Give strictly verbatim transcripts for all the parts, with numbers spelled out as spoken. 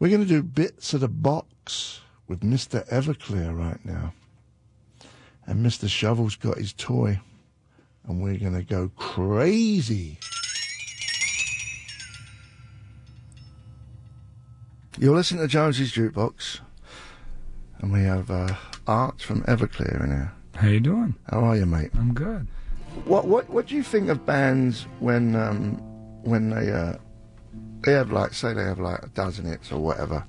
We're going to do Bits of the Box with Mister Everclear right now. And Mister Shovel's got his toy. And we're going to go crazy. You're listening to Jonesy's Jukebox. And we have uh, Art from Everclear in here. How you doing? How are you, mate? I'm good. What what what do you think of bands when um, when they uh, they have like say they have like a dozen hits or whatever,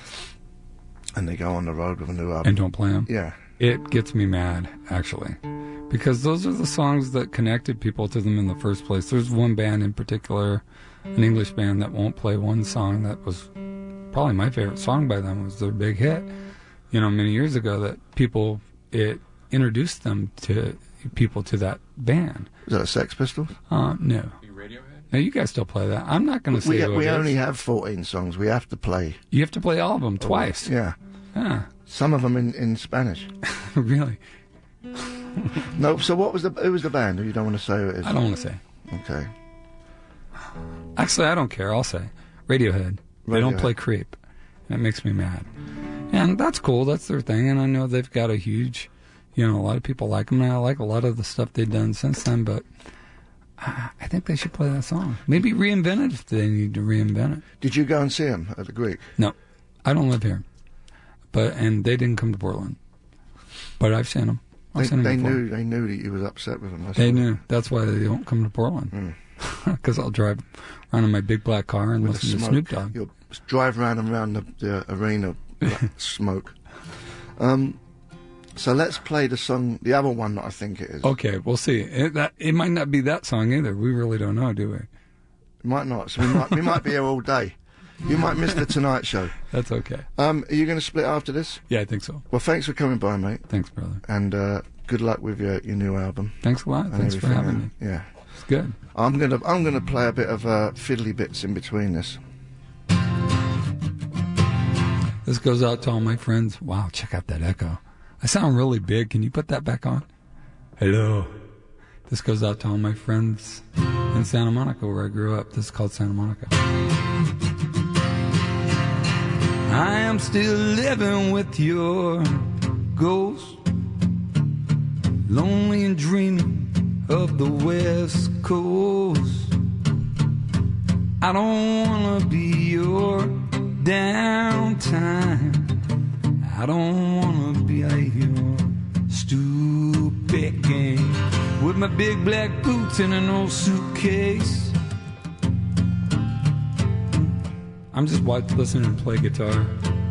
and they go on the road with a new album and don't play them? Yeah, it gets me mad actually, because those are the songs that connected people to them in the first place. There's one band in particular, an English band, that won't play one song that was probably my favorite song by them. Was their big hit, you know, many years ago. That people it introduced them to. people to that band. Is that a Sex Pistols? Uh, no. Radiohead? No, you guys still play that. I'm not going to say we, who we it only is. have fourteen songs. We have to play. You have to play all of them twice. Oh, yeah. Yeah. Some of them in, in Spanish. Really? No. So what was the who was the band? You don't want to say who it is. I don't want to say. Okay. Actually, I don't care. I'll say Radiohead. They don't Radiohead. play Creep. And it makes me mad. And that's cool. That's their thing. And I know they've got a huge. You know, a lot of people like them, and I like a lot of the stuff they've done since then, but I, I think they should play that song. Maybe reinvent it if they need to reinvent it. Did you go and see them at the Greek? No. I don't live here. But And they didn't come to Portland. But I've seen them. I've They, seen them they before. knew they knew that you was upset with them. That's They why. knew. That's why they don't come to Portland. Because I'll drive around in my big black car and With the listen to smoke. Snoop Dogg. You'll drive around and around the, the arena, like smoke. Um... So let's play the song, the other one that I think it is. Okay, we'll see. It, that, it might not be that song either. We really don't know, do we? It might not. So we might we might be here all day. You might miss the Tonight Show. That's okay. Um, are you going to split after this? Yeah, I think so. Well, thanks for coming by, mate. Thanks, brother. And uh, good luck with your, your new album. Thanks a lot. and Thanks for everything. having me. Yeah, it's good. I'm gonna I'm gonna play a bit of uh, fiddly bits in between this. This goes out to all my friends. Wow, check out that echo. I sound really big. Can you put that back on? Hello. This goes out to all my friends in Santa Monica, where I grew up. This is called Santa Monica. I am still living with your ghost, lonely and dreaming of the West Coast. I don't want to be your downtime. I don't wanna be out here stupid game with my big black boots and an old suitcase. I'm just watching, listening to play guitar.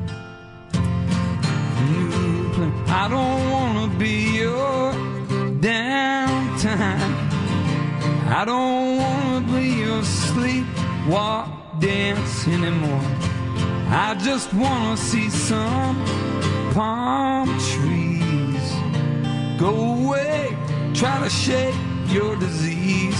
I don't wanna be your downtime. I don't wanna be your sleepwalk dance anymore. I just wanna see some palm trees go away, try to shake your disease.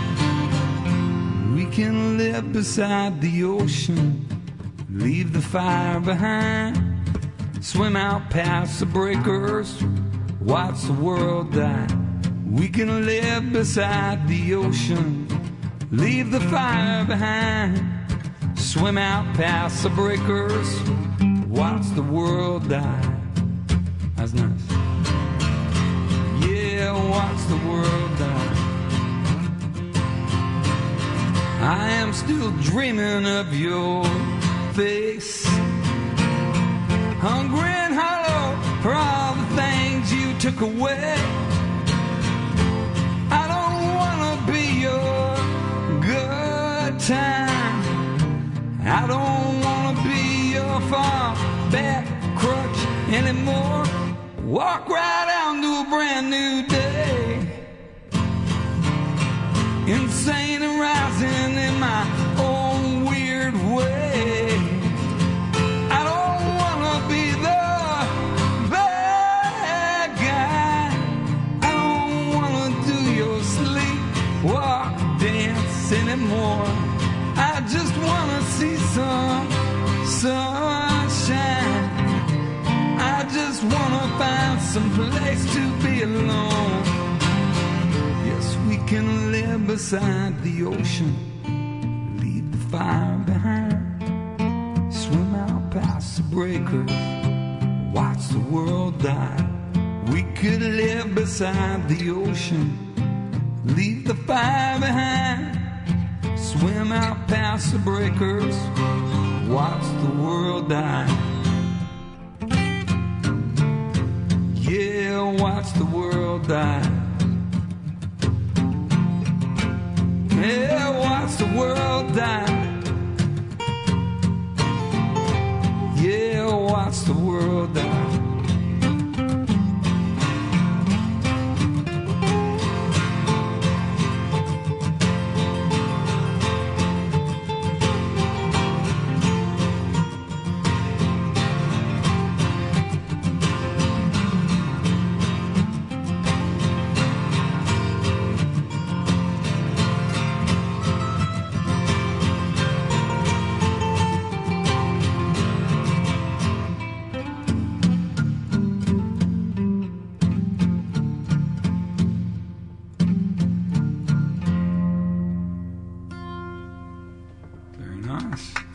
We can live beside the ocean, leave the fire behind, swim out past the breakers, watch the world die. We can live beside the ocean, leave the fire behind, swim out past the breakers, watch the world die. That's nice. Yeah, watch the world die. I am still dreaming of your face, hungry and hollow for all the things you took away. I don't wanna be your good time. I don't wanna be your far back crutch anymore. Walk right out into a brand new day, insane and rising in my own weird way. I don't wanna be the bad guy. I don't wanna do your sleepwalk dance anymore. I just wanna see some sunshine. I just wanna find some place to be alone. Yes, we can live beside the ocean, leave the fire behind, swim out breakers, watch the world die. We could live beside the ocean, leave the fire behind, swim out past the breakers, watch the world die. Yeah, watch the world die. Yeah, watch the world die. Yeah, watch the world die. Very nice.